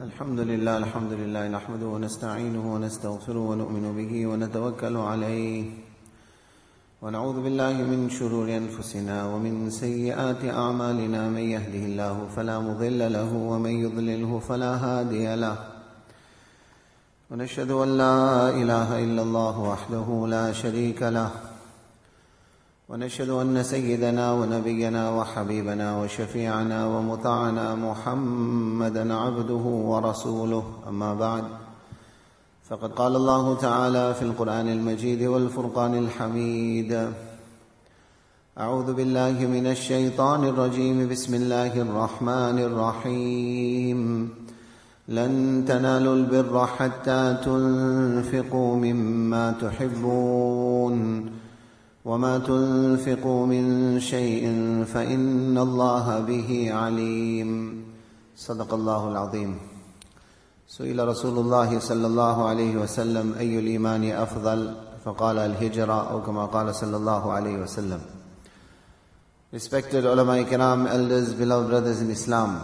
الحمد لله نحمده ونستعينه ونستغفره ونؤمن به ونتوكل عليه ونعوذ بالله من شرور أنفسنا ومن سيئات أعمالنا من يهده الله فلا مضل له ومن يضلله فلا هادي له ونشهد أن لا إله إلا الله وحده لا شريك له ونشهد أن سيدنا ونبينا وحبيبنا وشفيعنا ومطاعنا محمدا عبده ورسوله أما بعد فقد قال الله تعالى في القرآن المجيد والفرقان الحميد أعوذ بالله من الشيطان الرجيم بسم الله الرحمن الرحيم لن تنالوا البر حتى تنفقوا مما تحبون وما تنفقوا من شيء فإن الله به عليم صدق الله العظيم. سئل رسول الله صلى الله عليه وسلم أي الإيمان أفضل فقال الهجرة أو كما قال صلى الله عليه وسلم. Respected ulama ikram, elders, beloved brothers in Islam,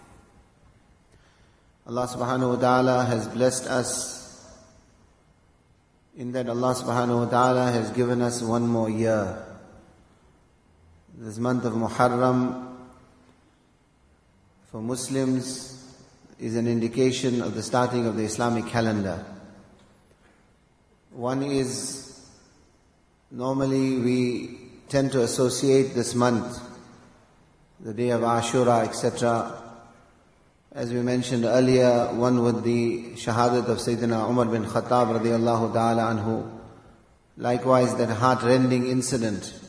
Allah subhanahu wa ta'ala has blessed us in that Allah subhanahu wa ta'ala has given us one more year. This month of Muharram for Muslims is an indication of the starting of the Islamic calendar. One is, normally we tend to associate this month, the day of Ashura, etc., as we mentioned earlier, one with the shahadat of Sayyidina Umar bin Khattab radiyallahu ta'ala anhu. Likewise, that heart-rending incident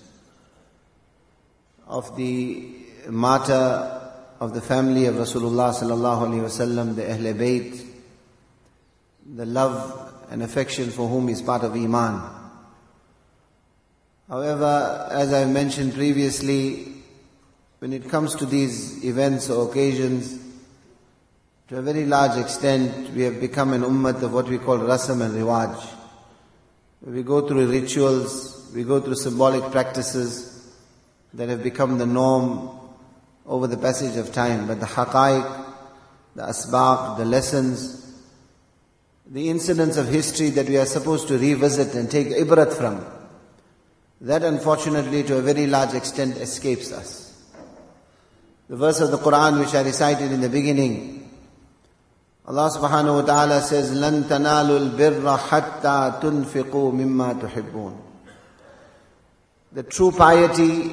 of the martyr of the family of Rasulullah sallallahu alaihi wasallam, the Ahle Bayt, the love and affection for whom is part of Iman. However, as I mentioned previously, when it comes to these events or occasions, to a very large extent, we have become an ummah of what we call rasam and riwaj. We go through rituals, we go through symbolic practices that have become the norm over the passage of time. But the haqaiq, the asbaq, the lessons, the incidents of history that we are supposed to revisit and take ibrat from, that unfortunately to a very large extent escapes us. The verse of the Quran which I recited in the beginning, Allah subhanahu wa ta'ala says, لَن تَنَالُوا الْبِرَّ حَتَّى تُنْفِقُوا مِمَّا تُحِبُّونَ. The true piety,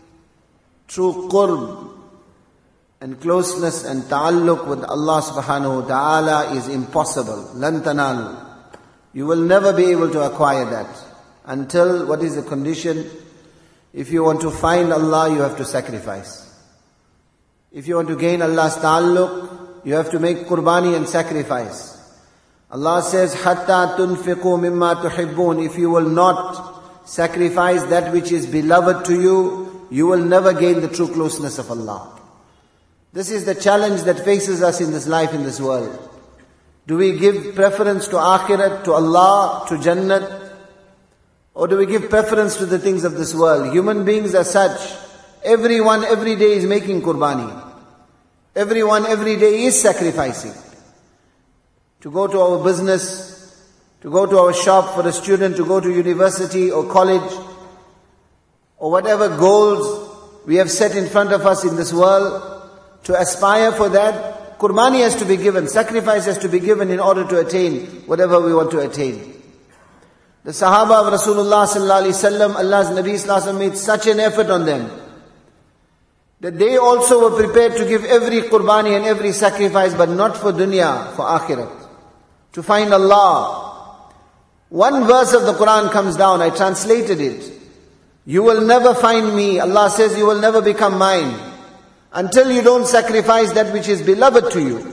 true qurb and closeness and ta'alluq with Allah subhanahu wa ta'ala is impossible. لَن تَنَالُوا. You will never be able to acquire that. Until, what is the condition? If you want to find Allah, you have to sacrifice. If you want to gain Allah's ta'alluq, you have to make qurbani and sacrifice. Allah says, حَتَّى تُنْفِقُوا مِمَّا تُحِبُّونَ. If you will not sacrifice that which is beloved to you, you will never gain the true closeness of Allah. This is the challenge that faces us in this life, in this world. Do we give preference to akhirat, to Allah, to Jannat? Or do we give preference to the things of this world? Human beings are such. Everyone every day is making qurbani. Everyone every day is sacrificing. To go to our business, to go to our shop, for a student to go to university or college, or whatever goals we have set in front of us in this world, to aspire for that, qurbani has to be given, sacrifice has to be given in order to attain whatever we want to attain. The Sahaba of Rasulullah sallallahu alaihi wasallam, Allah's Nabi sallallahu alaihi wasallam made such an effort on them, that they also were prepared to give every qurbani and every sacrifice, but not for dunya, for akhirat. To find Allah. One verse of the Quran comes down, I translated it. You will never find me, Allah says, you will never become mine, until you don't sacrifice that which is beloved to you.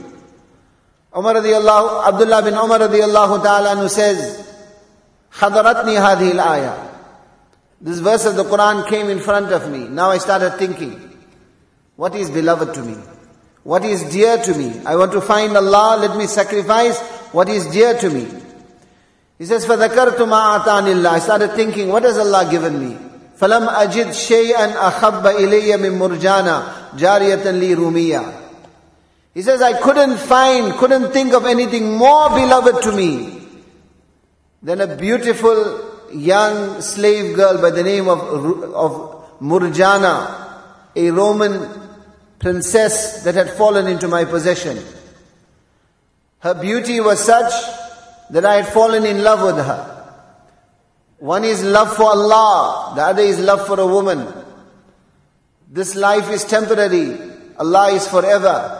Abdullah bin Umar radiyallahu ta'ala anhu says, حَضَرَتْنِي هَذِهِ الْآيَةِ. This verse of the Quran came in front of me. Now I started thinking, what is beloved to me? What is dear to me? I want to find Allah, let me sacrifice what is dear to me. He says, فَذَكَرْتُ مَا أَعْطَانِ اللَّهِ. I started thinking, what has Allah given me? فَلَمْ أَجِدْ شَيْئًا أَخَبَّ إِلَيَّ مِن مُرْجَانَ جَارِيَةً لِي رُومِيَّةً. He says, I couldn't think of anything more beloved to me than a beautiful young slave girl by the name of Murjana, a Roman princess that had fallen into my possession. Her beauty was such that I had fallen in love with her. One is love for Allah, the other is love for a woman. This life is temporary, Allah is forever.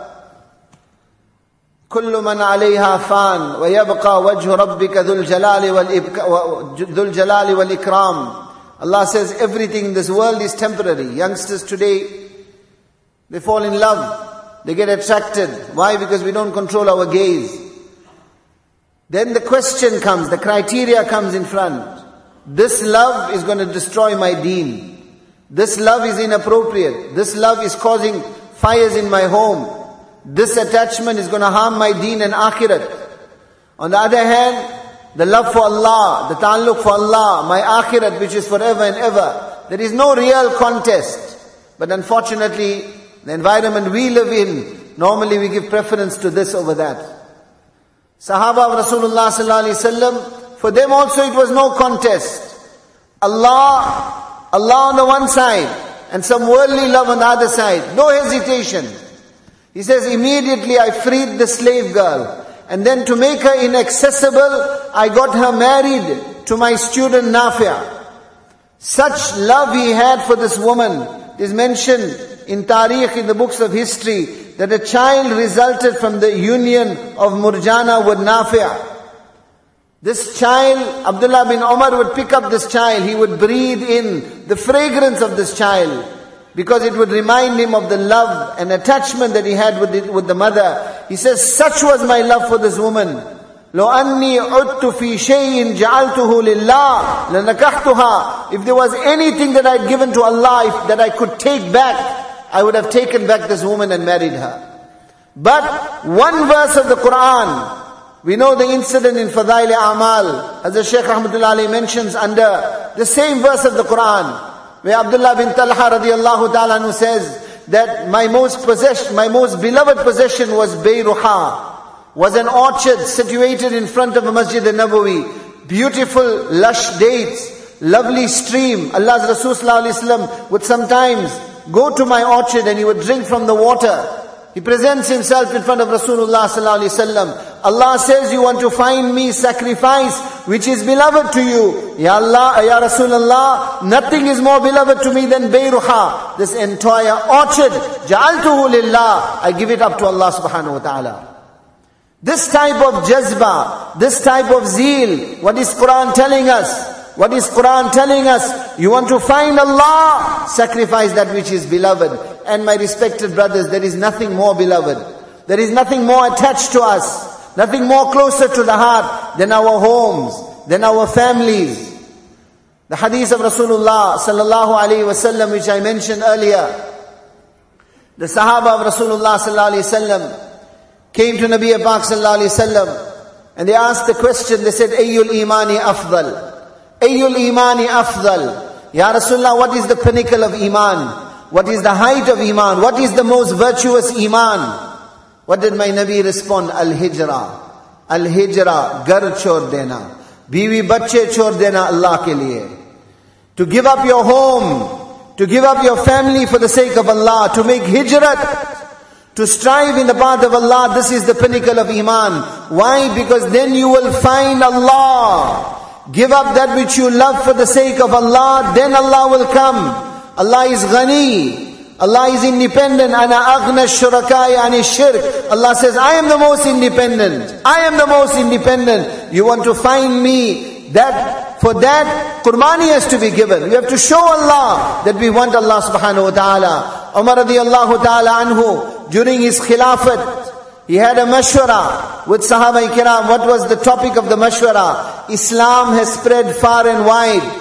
كل من عليها فان ويبقى وجه ربك ذو الجلال والإكرام. Allah says everything in this world is temporary. Youngsters today, they fall in love, they get attracted. Why? Because we don't control our gaze. Then the question comes, the criteria comes in front. This love is going to destroy my deen. This love is inappropriate. This love is causing fires in my home. This attachment is going to harm my deen and akhirat. On the other hand, the love for Allah, the ta'alluq for Allah, my akhirat which is forever and ever. There is no real contest. But unfortunately, the environment we live in, normally we give preference to this over that. Sahaba of Rasulullah sallallahu alaihi wasallam, for them also it was no contest. Allah on the one side, and some worldly love on the other side. No hesitation. He says, immediately I freed the slave girl. And then to make her inaccessible, I got her married to my student Nafi'. Such love he had for this woman. It is mentioned in Tariq, in the books of history, that a child resulted from the union of Murjana with Nafi'. This child, Abdullah bin Umar would pick up this child. He would breathe in the fragrance of this child, because it would remind him of the love and attachment that he had with the mother. He says, such was my love for this woman. لو أني عدت في شيء جعلته لله لنكحتها. If there was anything that I had given to Allah, that I could take back, I would have taken back this woman and married her. But one verse of the Quran, we know the incident in Fadail A'mal, as the Shaykh Rahmatullah Alayhi mentions under the same verse of the Quran, where Abdullah bin Talha radiallahu ta'ala anhu says that my most beloved possession was Bayruha, was an orchard situated in front of a Masjid al-Nabawi. Beautiful, lush dates, lovely stream. Allah's Rasul sallallahu alaihi wasallam would sometimes go to my orchard and he would drink from the water. He presents himself in front of Rasulullah sallallahu alaihi wasallam. Allah says, you want to find me sacrifice which is beloved to you. Ya Allah, Ya Rasulullah, nothing is more beloved to me than Bayruha. This entire orchard, Ja'altuhu lillah, I give it up to Allah subhanahu wa ta'ala. This type of jazba, this type of zeal, what is Quran telling us? What is Quran telling us? You want to find Allah, sacrifice that which is beloved. And my respected brothers, there is nothing more beloved. There is nothing more attached to us, nothing more closer to the heart than our homes, than our families. The hadith of Rasulullah sallallahu alaihi wasallam, which I mentioned earlier. The Sahaba of Rasulullah sallallahu alaihi wasallam came to Nabi Pak sallallahu alaihi wasallam and they asked the question. They said, Ayyul imani afdal? Ayyul imani afdal? Ya Rasulullah, what is the pinnacle of iman? What is the height of iman? What is the most virtuous iman? What did my Nabi respond? Al-Hijra. Al-Hijra, gar chhod dena. Biwi bachche chhod dena Allah ke liye. To give up your home, to give up your family for the sake of Allah, to make hijrat, to strive in the path of Allah, this is the pinnacle of iman. Why? Because then you will find Allah. Give up that which you love for the sake of Allah, then Allah will come. Allah is ghani. Allah is independent. Ana aghna shurakai ani shirk. Allah says, I am the most independent. I am the most independent. You want to find me? That for that, Qurbani has to be given. We have to show Allah that we want Allah subhanahu wa ta'ala. Umar radiallahu ta'ala anhu, during his khilafat, he had a mashwara with Sahaba Kiram. What was the topic of the mashwara? Islam has spread far and wide.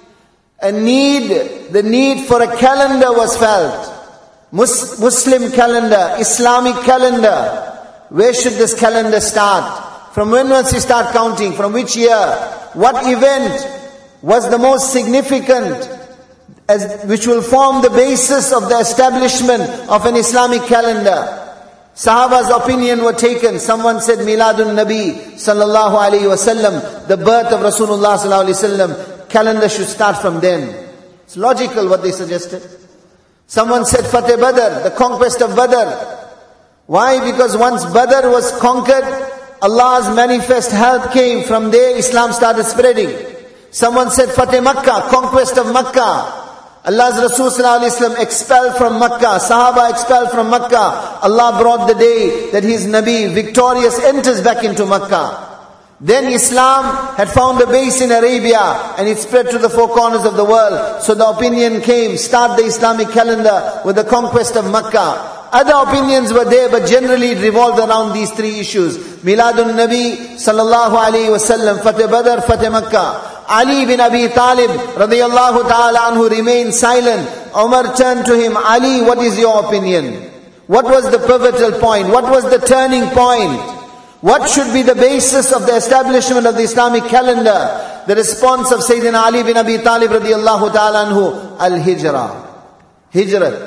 The need for a calendar was felt. Muslim calendar, Islamic calendar. Where should this calendar start? From when must we start counting? From which year? What event was the most significant, which will form the basis of the establishment of an Islamic calendar? Sahaba's opinion were taken. Someone said Miladun Nabi sallallahu alayhi wasallam, the birth of Rasulullah sallallahu alayhi wasallam, calendar should start from then. It's logical what they suggested. Someone said Fateh Badr, the conquest of Badr. Why? Because once Badr was conquered, Allah's manifest help came. From there Islam started spreading. Someone said Fateh Makkah, conquest of Makkah. Allah's Rasul sallallahu alayhi wasallam expelled from Makkah, Sahaba expelled from Makkah. Allah brought the day that His Nabi victorious enters back into Makkah. Then Islam had found a base in Arabia and it spread to the four corners of the world. So the opinion came, start the Islamic calendar with the conquest of Makkah. Other opinions were there, but generally it revolved around these three issues. Miladun Nabi sallallahu alayhi wasallam, Fateh Badr, Fateh Makkah. Ali bin Abi Talib radiyallahu ta'ala anhu remained silent. Umar turned to him, Ali, what is your opinion? What was the pivotal point? What was the turning point? What should be the basis of the establishment of the Islamic calendar? The response of Sayyidina Ali bin Abi Talib radiyallahu ta'ala anhu, Al-Hijrah. Hijrat.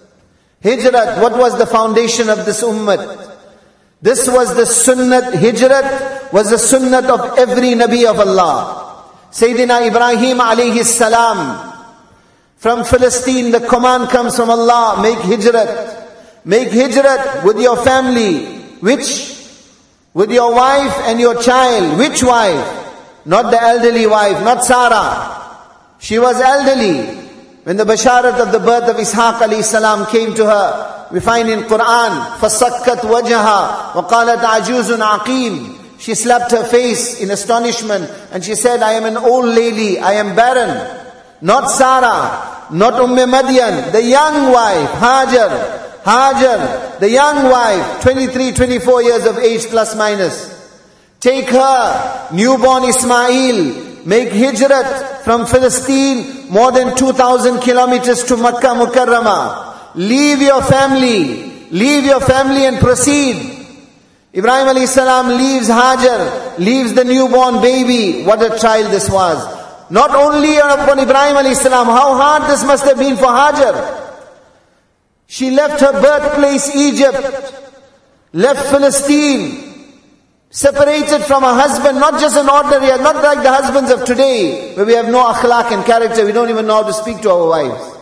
Hijrat, what was the foundation of this ummah? This was the sunnat. Hijrat was the sunnat of every Nabi of Allah. Sayyidina Ibrahim alayhi salam, from Palestine, the command comes from Allah, make hijrat. Make hijrat with your family. Which? With your wife and your child. Which wife? Not the elderly wife, not Sarah. She was elderly. When the basharat of the birth of Ishaq alayhi salam came to her, we find in Quran, فَسَكَّتْ وَجْهَا وَقَالَتْ عَجُوزٌ عَقِيمٌ. She slapped her face in astonishment and she said, I am an old lady, I am barren. Not Sarah, not Madyan, the young wife, Hajar, the young wife, 23, 24 years of age plus minus. Take her, newborn Ismail, make hijrat from Palestine, more than 2,000 kilometers to Makkah Mukarramah. Leave your family and proceed. Ibrahim alayhi salam leaves Hajar, leaves the newborn baby. What a child this was. Not only upon Ibrahim alayhi salam, how hard this must have been for Hajar. She left her birthplace Egypt, left Palestine, separated from her husband, not just an ordinary, not like the husbands of today, where we have no akhlaq and character, we don't even know how to speak to our wives.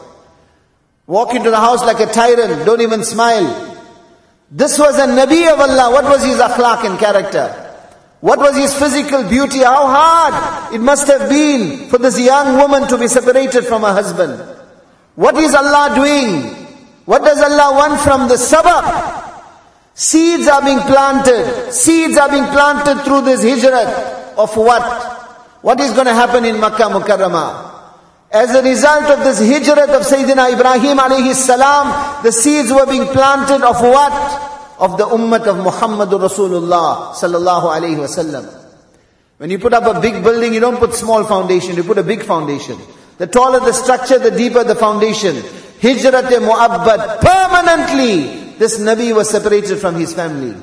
Walk into the house like a tyrant, don't even smile. This was a Nabi of Allah. What was his akhlaq and character? What was his physical beauty? How hard it must have been for this young woman to be separated from her husband. What is Allah doing? What does Allah want from the sabab? Seeds are being planted. Seeds are being planted through this hijrat. Of what? What is going to happen in Makkah Mukarramah? As a result of this hijrat of Sayyidina Ibrahim alayhi salam, the seeds were being planted of what? Of the ummah of Muhammadur Rasulullah sallallahu alayhi wasallam. When you put up a big building, you don't put small foundation, you put a big foundation. The taller the structure, the deeper the foundation. Hijrat-e mu'abbad, permanently, this Nabi was separated from his family.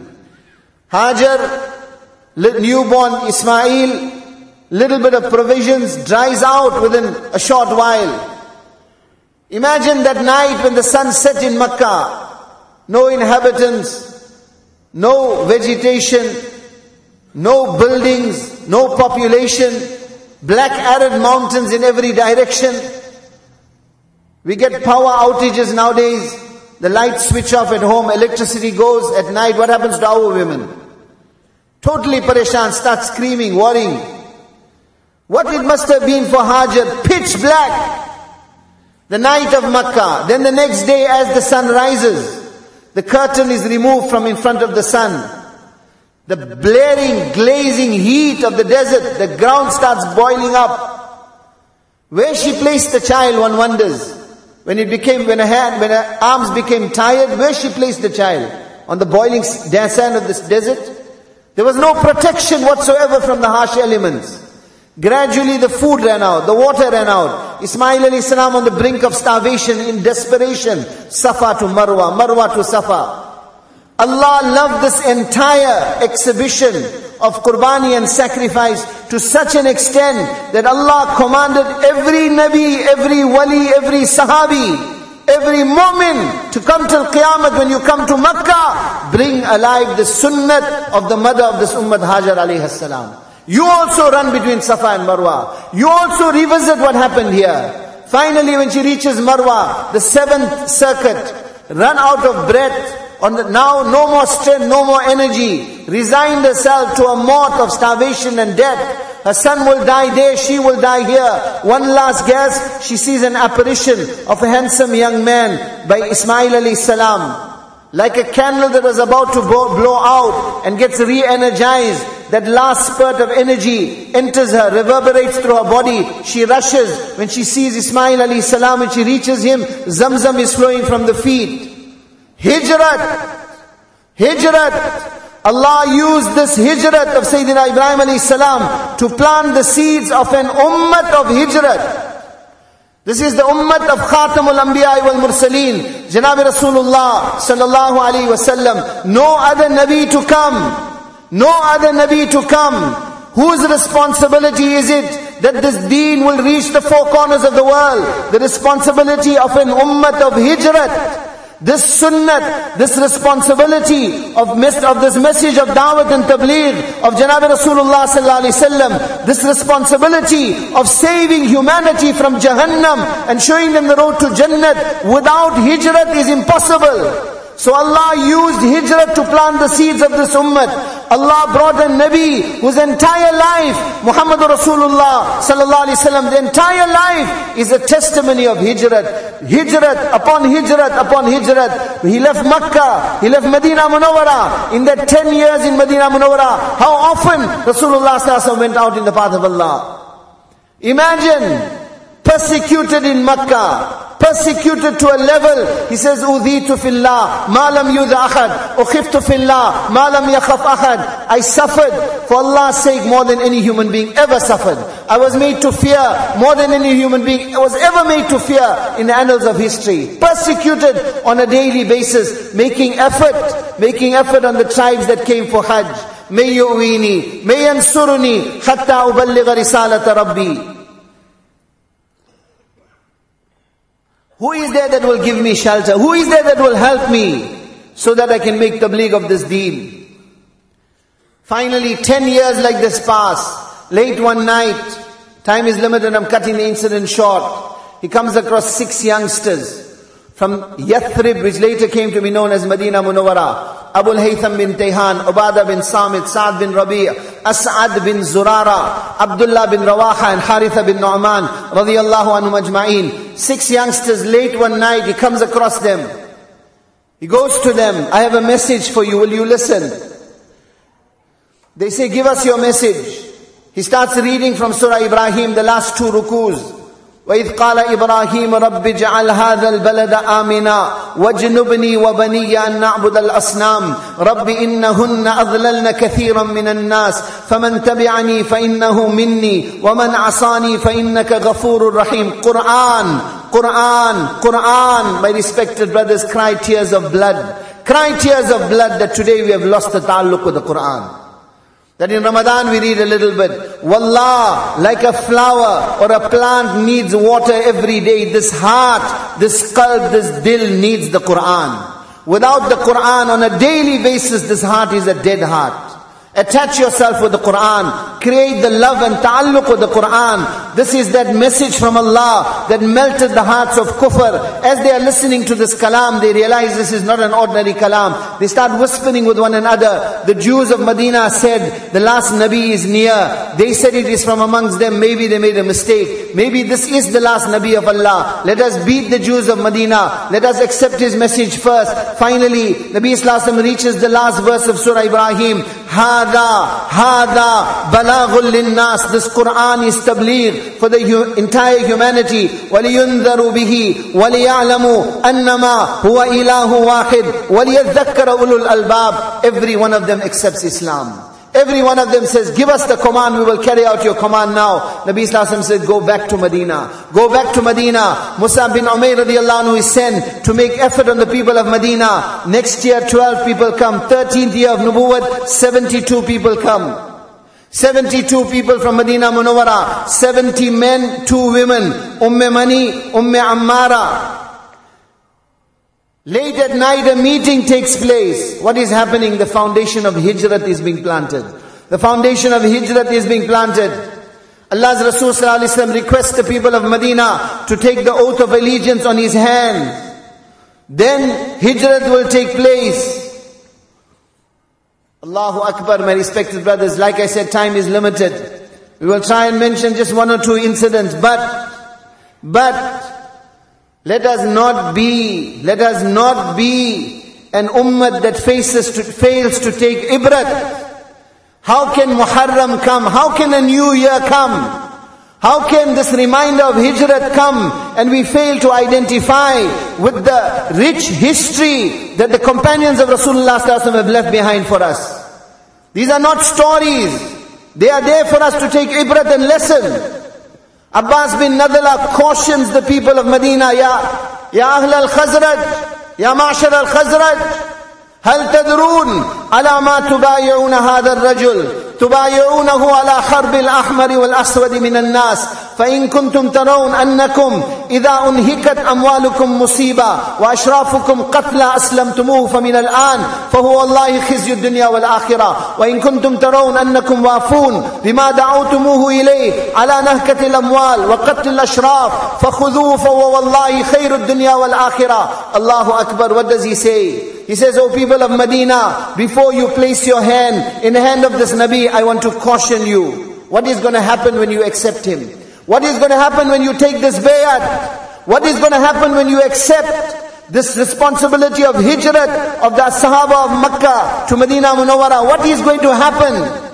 Hajar, newborn Ismail, little bit of provisions dries out within a short while. Imagine that night when the sun set in Makkah. No inhabitants, no vegetation, no buildings, no population, black arid mountains in every direction. We get power outages nowadays. The lights switch off at home, electricity goes at night. What happens to our women? Totally pareshan, start screaming, worrying. What it must have been for Hajar, pitch black. The night of Makkah. Then the next day as the sun rises, the curtain is removed from in front of the sun. The blaring, glazing heat of the desert, the ground starts boiling up. Where she placed the child, one wonders. When her arms became tired, where she placed the child? On the boiling sand of this desert? There was no protection whatsoever from the harsh elements. Gradually the food ran out, the water ran out. Ismail alayhi salam on the brink of starvation, in desperation. Safa to Marwa, Marwa to Safa. Allah loved this entire exhibition of qurbani and sacrifice to such an extent that Allah commanded every Nabi, every Wali, every Sahabi every moment to come till Qiyamah. When you come to Makkah, bring alive the sunnat of the mother of this ummah, Hajar alayhi salam. You also run between Safa and Marwa. You also revisit what happened here. Finally, when she reaches Marwa, the 7th circuit, run out of breath. Now no more strength, no more energy. Resigned herself to a mort of starvation and death. Her son will die there, she will die here. One last guess, she sees an apparition of a handsome young man by Ismail alayhi salam. Like a candle that was about to blow out and gets re-energized. That last spurt of energy enters her, reverberates through her body. She rushes. When she sees Ismail alayhi salam, when she reaches him, Zamzam is flowing from the feet. Hijrat. Hijrat. Allah used this hijrat of Sayyidina Ibrahim alayhi salam to plant the seeds of an ummah of hijrat. This is the ummah of Khatamul Anbiya wal Mursaleen, Janab Rasulullah sallallahu alayhi wasallam. No other Nabi to come. No other Nabi to come. Whose responsibility is it that this deen will reach the four corners of the world? The responsibility of an ummah of hijrat. This sunnat, this responsibility of this message of da'wat and tabligh of Janab Rasulullah sallallahu alaihi wasallam, this responsibility of saving humanity from Jahannam and showing them the road to Jannat, without hijrat is impossible. So Allah used hijrat to plant the seeds of this ummah. Allah brought a Nabi whose entire life, Muhammad Rasulullah sallallahu alaihi wasallam, the entire life is a testimony of hijrat. Hijrat upon hijrat upon hijrat. He left Makkah, he left Medina Munawwara. In that 10 years in Medina Munawwara, how often Rasulullah sallallahu alaihi wasallam went out in the path of Allah. Imagine, persecuted in Makkah. Persecuted to a level, he says, Udhitu fillah, ma lam yudha ahad, ukhiftu fillah, ma lam yakhaf ahad. I suffered for Allah's sake more than any human being ever suffered. I was made to fear more than any human being was ever made to fear in the annals of history. Persecuted on a daily basis, making effort on the tribes that came for Hajj. May yu'wini, may yansuruni, hatta uballigha risalata Rabbi. Who is there that will give me shelter? Who is there that will help me so that I can make tabligh of this deen? Finally, 10 years like this pass. Late one night, time is limited, I'm cutting the incident short. He comes across 6 youngsters from Yathrib, which later came to be known as Medina Munawwara. Abu al-Haytham bin Tayhan, Ubadah bin Samit, Sa'd bin Rabi', As'ad bin Zurara, Abdullah bin Rawaha and Haritha bin Nu'man, radiyallahu anhum ajma'in. 6 youngsters, late one night, he comes across them. He goes to them, I have a message for you, will you listen? They say, give us your message. He starts reading from Surah Ibrahim, the last 2 rukus. وَإِذْ قَالَ إِبْرَاهِيمُ رَبِّ اجْعَلْ هَذَا الْبَلَدَ آمِنًا وَاجْنُبْنِي وَبَنِيَّ أَن نَّعْبُدَ الْأَصْنَامَ رَبِّ إِنَّهُنَّ أَضْلَلْنَ كَثِيرًا مِنَ النَّاسِ فَمَنْ تَبِعَنِي فَإِنَّهُ مِنِّي وَمَنْ عَصَانِي فَإِنَّكَ غَفُورٌ رَحِيمٌ. Quran. My respected brothers, cry tears of blood. Cry tears of blood that today we have lost the ta'alluq with the Quran. That in Ramadan we read a little bit. Wallah, like a flower or a plant needs water every day, this heart, this qalb, this dil needs the Quran. Without the Quran, on a daily basis, this heart is a dead heart. Attach yourself with the Quran. Create the love and ta'alluq with the Quran. This is that message from Allah that melted the hearts of kufr. As they are listening to this kalam, they realize this is not an ordinary kalam. They start whispering with one another. The Jews of Medina said, the last Nabi is near. They said it is from amongst them. Maybe they made a mistake. Maybe this is the last Nabi of Allah. Let us beat the Jews of Medina. Let us accept his message first. Finally, Nabi Sallallahu Alaihi Wasallam reaches the last verse of Surah Ibrahim. Hada balaghul linnas. This Quran is tabligh for the entire humanity. وَلِيُنذَرُوا بِهِ وَلِيَعْلَمُوا أَنَّمَا هُوَ إِلَهُ وَاحِدٌ وَلِيَذَّكَّرَ أُولُو الْأَلْبَابِ. Every one of them accepts Islam. Every one of them says, give us the command, we will carry out your command now. Nabi Sallallahu Alaihi Wasallam said, go back to Medina. Go back to Medina. Mus'ab bin Umayr radiyallahu anhu is sent to make effort on the people of Medina. Next year 12 people come. 13th year of Nubuwwat, 72 people come. 72 people from Medina Munawwara. 70 men, 2 women. Mani, Ammara. Late at night a meeting takes place. What is happening? The foundation of Hijrat is being planted. The foundation of Hijrat is being planted. Allah's Rasul sallallahu alaihi wasallam requests the people of Medina to take the oath of allegiance on his hand. Then Hijrat will take place. Allahu Akbar, my respected brothers. Like I said, time is limited. We will try and mention just one or two incidents. But let us not be an ummah that fails to take ibrat. How can Muharram come? How can a new year come? How can this reminder of Hijrat come and we fail to identify with the rich history that the companions of Rasulullah sallallahu alaihi wasallam have left behind for us? These are not stories. They are there for us to take ibrat and lesson. Abbas bin Nadla cautions the people of Medina, Ya Ahl al-Khazraj, Ya Ma'shar al-Khazraj, هل تدرون على ما تبايعون هذا الرجل تبايعونه على حرب الأحمر والأسود من الناس فإن كنتم ترون أنكم إذا أنهكت أموالكم مصيبة وأشرافكم قتلى أسلمتموه فمن الآن فهو والله خزي الدنيا والآخرة وإن كنتم ترون أنكم وافون بما دعوتموه إليه على نهكة الأموال وقتل الأشراف فخذوه فهو والله خير الدنيا والآخرة. Allahu Akbar. What does he say? He says, O people of Medina, before you place your hand in the hand of this Nabi, I want to caution you. What is going to happen when you accept him? What is going to happen when you take this bayat? What is going to happen when you accept this responsibility of hijrat of the Sahaba of Makkah to Medina Munawwara? What is going to happen?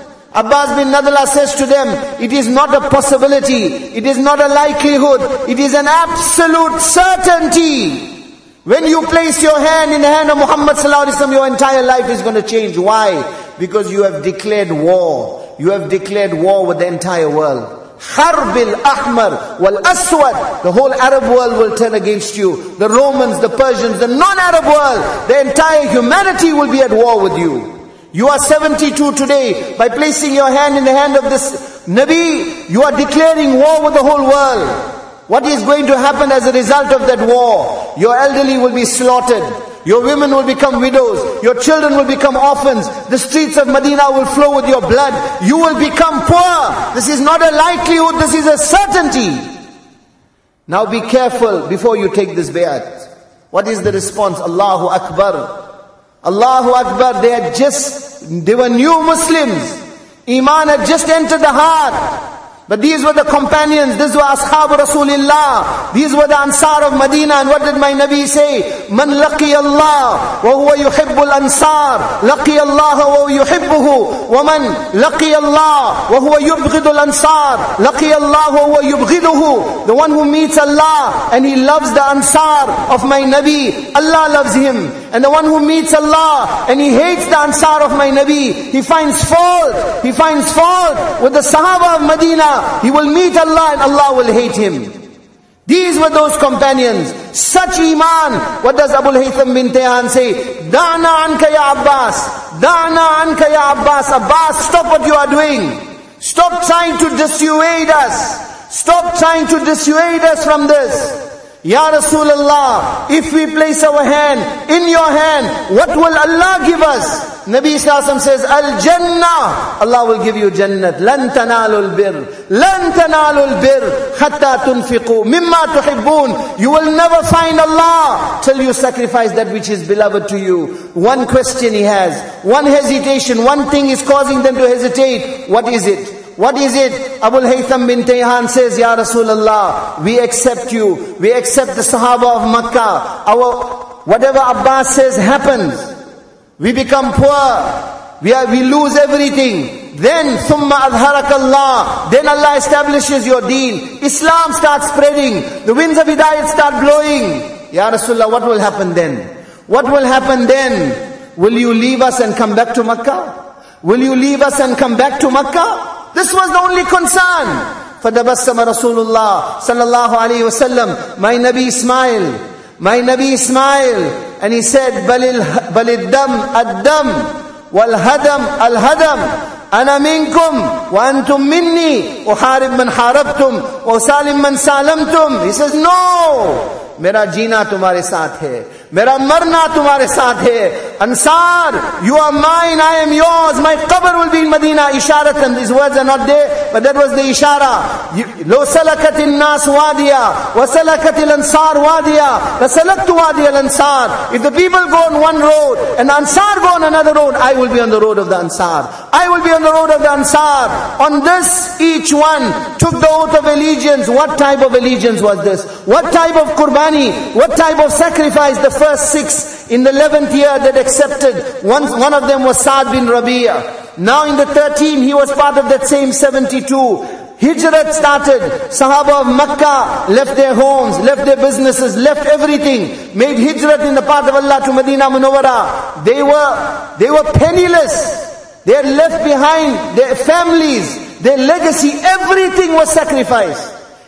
Abbas bin Nadla says to them, it is not a possibility. It is not a likelihood. It is an absolute certainty. When you place your hand in the hand of Muhammad sallallahu alaihi wasallam, your entire life is going to change. Why? Because you have declared war. You have declared war with the entire world. Harbil Ahmar wal Aswad. The whole Arab world will turn against you. The Romans, the Persians, the non-Arab world, the entire humanity will be at war with you. You are 72 today. By placing your hand in the hand of this Nabi, you are declaring war with the whole world. What is going to happen as a result of that war? Your elderly will be slaughtered. Your women will become widows. Your children will become orphans. The streets of Medina will flow with your blood. You will become poor. This is not a likelihood. This is a certainty. Now be careful before you take this bayat. What is the response? Allahu Akbar. Allahu Akbar. They were new Muslims. Iman had just entered the heart. But these were the companions, these were Ashabu Rasulillah, these were the Ansar of Medina. And what did my Nabi say? Man laqiya Allah wa huwa yuhibbul Ansar, laqiya Allah wa huwa yuhibbuhu, wa man laqiya Allah wa huwa yubghidul Ansar, laqiya Allah wa huwa yubghiduhu. The one who meets Allah and he loves the Ansar of my Nabi, Allah loves him. And the one who meets Allah and he hates the Ansar of my Nabi, he finds fault with the Sahaba of Medina. He will meet Allah and Allah will hate him. These were those companions. Such iman. What does Abu al-Haytham bin Tayhan say? Da'na anka ya Abbas. Da'na anka ya Abbas. Abbas, stop what you are doing. Stop trying to dissuade us. Stop trying to dissuade us from this. Ya Rasulullah, if we place our hand in your hand, what will Allah give us? Nabi Sallallahu says, Al-Jannah. Allah will give you Jannat. Lan tanalul bir. Lan tanalul bir. Hatta tunfiqu. Mimma tuhibbun. You will never find Allah till you sacrifice that which is beloved to you. One question he has. One hesitation. One thing is causing them to hesitate. What is it? What is it? Abu al-Haytham bin Tayhan says, Ya Rasulullah, we accept you. We accept the Sahaba of Makkah. Whatever Abbas says happens. We become poor. We lose everything. Then, ثُمَّ أَظْهَرَكَ اللَّهِ. Then Allah establishes your deen. Islam starts spreading. The winds of Hidayat start blowing. Ya Rasulullah, what will happen then? What will happen then? Will you leave us and come back to Makkah? Will you leave us and come back to Makkah? This was the only concern. فَتَبَسَّمَ رَسُولُ اللَّهِ sallallahu alayhi wasallam. My Nabi smiled. And he said, بَلِ الدَّمْ الدَّمْ وَالْهَدَمْ الْهَدَمْ أَنَا مِنْكُمْ وَأَنْتُمْ مِنِّي أُحَارِبْ مَنْ حَارَبْتُمْ وَأُسَالِمْ مَنْ سَالَمْتُمْ. He says, no, मेरा जीना तुम्हारे साथ है, Mera marna tumhare saath hai. Ansar, you are mine, I am yours. My qabr will be in Medina. Isharatan, these words are not there, but that was the ishara. Lo salakatin nas wadiya, wa salakatil ansar wadiya, wa salaktu wadiya al ansar. If the people go on one road, and Ansar go on another road, I will be on the road of the Ansar. I will be on the road of the Ansar. On this, each one took the oath of allegiance. What type of allegiance was this? What type of qurbani? What type of sacrifice? The first 6 in the 11th year that accepted. One of them was Sa'd bin Rabi'a. Now in the 13th, he was part of that same 72. Hijrat started. Sahaba of Makkah left their homes, left their businesses, left everything. Made hijrat in the path of Allah to Medina Munawwara. They were penniless. They had left behind their families, their legacy. Everything was sacrificed.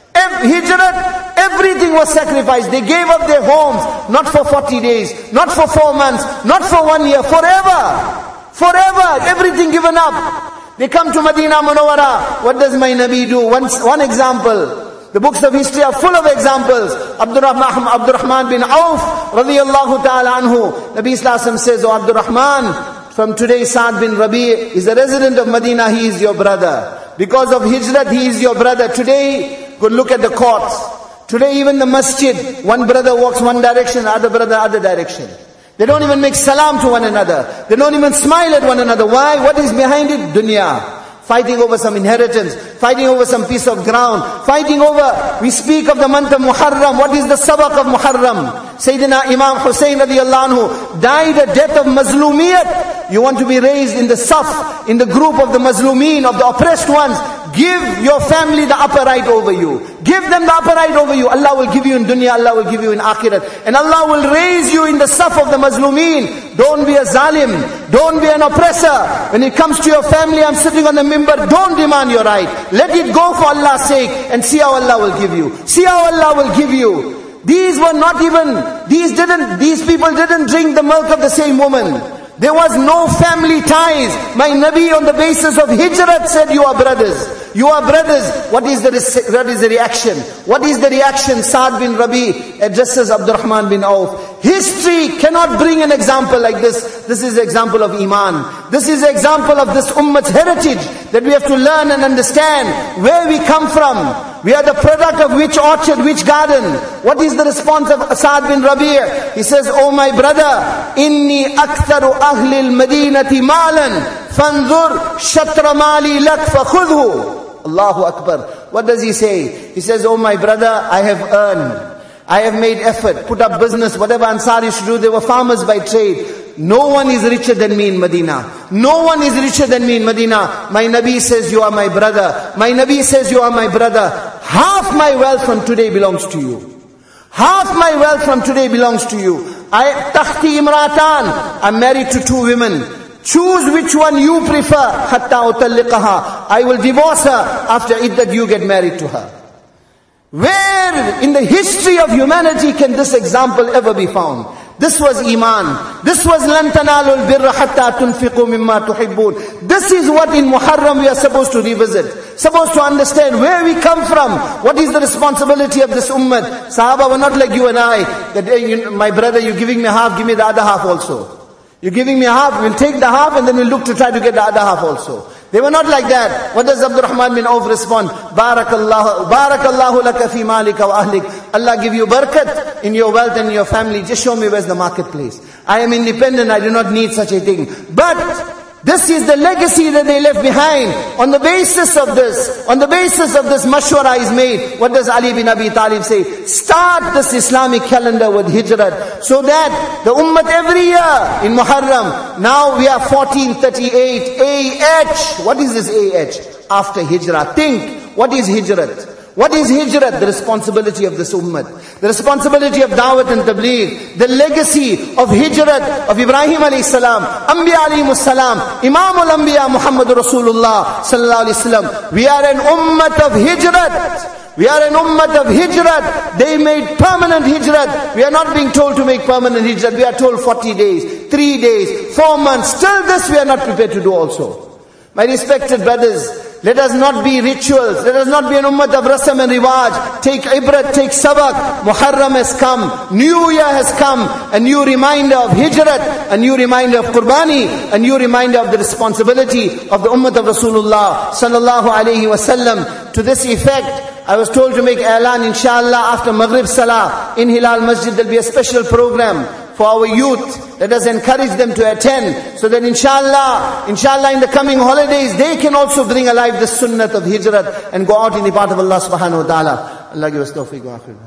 Hijrat, everything was sacrificed. They gave up their homes, not for 40 days, not for 4 months, not for 1 year, forever. Forever, everything given up. They come to Medina Munawwara. What does my Nabi do? One example. The books of history are full of examples. Abdurrahman bin Auf, radiyallahu ta'ala anhu. Nabi Sallallahu Alaihi Wasallam says, "Oh Abdurrahman, from today Sa'd bin Rabi' is a resident of Medina. He is your brother. Because of hijrat, he is your brother." Today, go look at the courts. Today even the masjid, one brother walks one direction, other brother other direction. They don't even make salam to one another. They don't even smile at one another. Why? What is behind it? Dunya. Fighting over some inheritance. Fighting over some piece of ground. Fighting over, we speak of the month of Muharram. What is the sabak of Muharram? Sayyidina Imam Hussain radiallahu anhu died a death of mazlumiyat. You want to be raised in the saf, in the group of the mazlumeen, of the oppressed ones. Give your family the upper right over you. Give them the upper right over you. Allah will give you in dunya, Allah will give you in akhirat. And Allah will raise you in the saf of the mazlumeen. Don't be a zalim. Don't be an oppressor. When it comes to your family, I'm sitting on the mimbar, don't demand your right. Let it go for Allah's sake and see how Allah will give you. See how Allah will give you. These were not even, these people didn't drink the milk of the same woman. There was no family ties. My Nabi on the basis of hijrat said, you are brothers. You are brothers. What is the reaction? What is the reaction? Sa'd bin Rabi addresses Abdurrahman bin Auf. History cannot bring an example like this. This is the example of Iman. This is the example of this ummah's heritage that we have to learn and understand where we come from. We are the product of which orchard, which garden. What is the response of Sa'd bin Rabi'? He says, "Oh my brother, inni aktharu ahli al-madinati malan, fanzur shatra mali lak fakhudhu." Allahu Akbar. What does he say? He says, "Oh my brother, I have earned. I have made effort, put up business, whatever Ansar used to do. They were farmers by trade. No one is richer than me in Medina. No one is richer than me in Medina. My Nabi says, you are my brother. My Nabi says, you are my brother. Half my wealth from today belongs to you. Half my wealth from today belongs to you. Takhti imratan. I'm married to 2 women. Choose which one you prefer. Hatta utalliqaha. I will divorce her. After iddat you get married to her. Where in the history of humanity can this example ever be found? This was Iman. This was lan tanalul birra hatta tunfiqu mimma tuhibbun. This is what in Muharram we are supposed to revisit. Supposed to understand where we come from. What is the responsibility of this ummah? Sahaba were not like you and I. That hey, my brother, you're giving me half, give me the other half also. You're giving me half, we'll take the half and then we'll look to try to get the other half also. They were not like that. What does Abdurrahman bin Auf respond? Barakallahu laka fi malika wa ahlik. Allah give you barakat in your wealth and in your family. Just show me where's the marketplace. I am independent, I do not need such a thing. But this is the legacy that they left behind. On the basis of this mashwara is made. What does Ali bin Abi Talib say? Start this Islamic calendar with hijrat. So that the ummah every year in Muharram, now we are 1438, AH. What is this AH? After hijrah. Think, what is hijrat? What is hijrat? The responsibility of this ummah. The responsibility of da'wat and tabligh. The legacy of hijrat of Ibrahim alayhi salam, Anbiya alayhi salam, Imam al-Anbiya Muhammad Rasulullah sallallahu alayhi wasallam. We are an ummah of hijrat. We are an ummah of hijrat. They made permanent hijrat. We are not being told to make permanent hijrat. We are told 40 days, 3 days, 4 months. Still this we are not prepared to do also. My respected brothers, let us not be rituals. Let us not be an ummah of rasam and riwaj. Take ibrat, take sabak. Muharram has come. New year has come. A new reminder of hijrat. A new reminder of qurbani. A new reminder of the responsibility of the ummah of Rasulullah sallallahu alayhi wasallam. To this effect, I was told to make i'lan, inshallah, after Maghrib Salah in Hilal Masjid. There will be a special program for our youth. Let us encourage them to attend, so that inshallah in the coming holidays, they can also bring alive the sunnat of hijrat and go out in the path of Allah subhanahu wa ta'ala. Allah give us tawfiq wa akhir.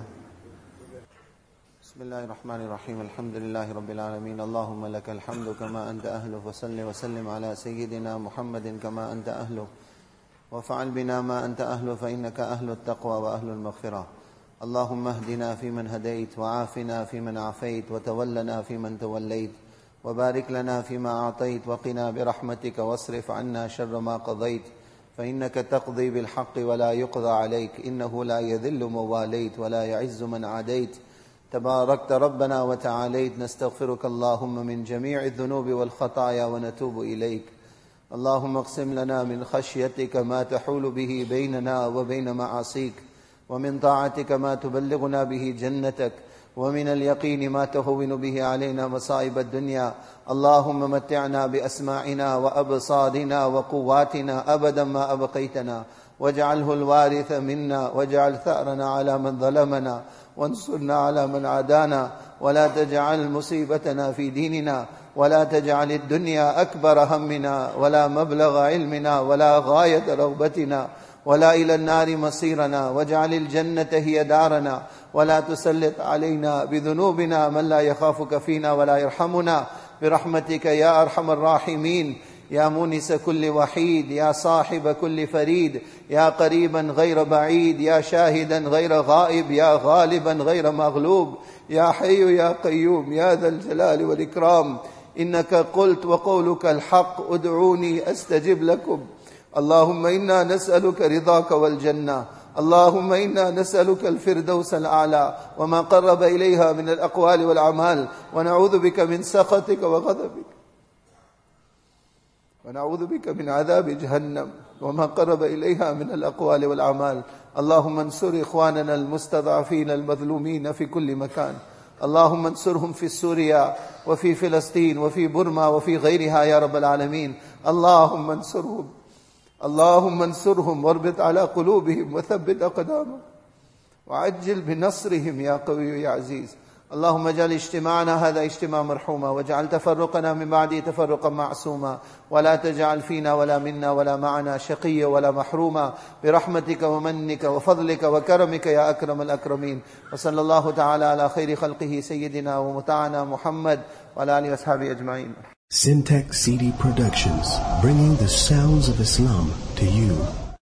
Bismillahir Rahmanir Rahim. Alhamdulillahi Rabbil Alameen. Allahumma lakal hamdu kama anta ahlu. Wa salli wa sallim ala Sayyidina Muhammadin kama anta ahlu. وفعل بنا ما أنت أهله فإنك أهل التقوى وأهل المغفرة. اللهم اهدنا فيمن هديت وعافنا فيمن عافيت وتولنا فيمن توليت وبارك لنا فيما أعطيت وقنا برحمتك واصرف عنا شر ما قضيت فإنك تقضي بالحق ولا يقضى عليك إنه لا يذل من واليت ولا يعز من عاديت تباركت ربنا وتعاليت. نستغفرك اللهم من جميع الذنوب والخطايا ونتوب إليك. اللهم اقسم لنا من خشيتك ما تحول به بيننا وبين معاصيك ومن طاعتك ما تبلغنا به جنتك ومن اليقين ما تهون به علينا مصائب الدنيا. اللهم متعنا بأسماعنا وأبصارنا وقواتنا أبدا ما أبقيتنا واجعله الوارث منا واجعل ثأرنا على من ظلمنا وانصرنا على من عادانا ولا تجعل مصيبتنا في ديننا ولا تجعل الدنيا أكبر همنا ولا مبلغ علمنا ولا غاية رغبتنا ولا إلى النار مصيرنا واجعل الجنة هي دارنا ولا تسلط علينا بذنوبنا من لا يخافك فينا ولا يرحمنا برحمتك يا أرحم الراحمين. يا مونس كل وحيد، يا صاحب كل فريد، يا قريبا غير بعيد، يا شاهدا غير غائب، يا غالبا غير مغلوب، يا حي يا قيوم يا ذا الجلال والإكرام. إنك قلت وقولك الحق ادعوني أستجب لكم. اللهم إنا نسألك رضاك والجنة. اللهم إنا نسألك الفردوس الأعلى وما قرب إليها من الأقوال والأعمال ونعوذ بك من سخطك وغضبك ونعوذ بك من عذاب جهنم وما قرب إليها من الأقوال والأعمال. اللهم انصر إخواننا المستضعفين المظلومين في كل مكان. اللهم انصرهم في سوريا وفي فلسطين وفي برما وفي غيرها يا رب العالمين. اللهم انصرهم واربط على قلوبهم وثبت أقدامهم وعجل بنصرهم يا قوي يا عزيز. اللهم اجعل اجتماعنا هذا اجتماع مرحوما واجعل تفرقنا من بعده تفرقا معصوما ولا تجعل فينا ولا منا ولا معنا شقيا ولا محروما برحمتك ومنك وفضلك وكرمك يا أكرم الأكرمين. وصلى الله تعالى على خير خلقه سيدنا ومتعنا محمد وعلى آله وأصحابه أجمعين. Syntax CD Productions, bringing the sounds of Islam to you.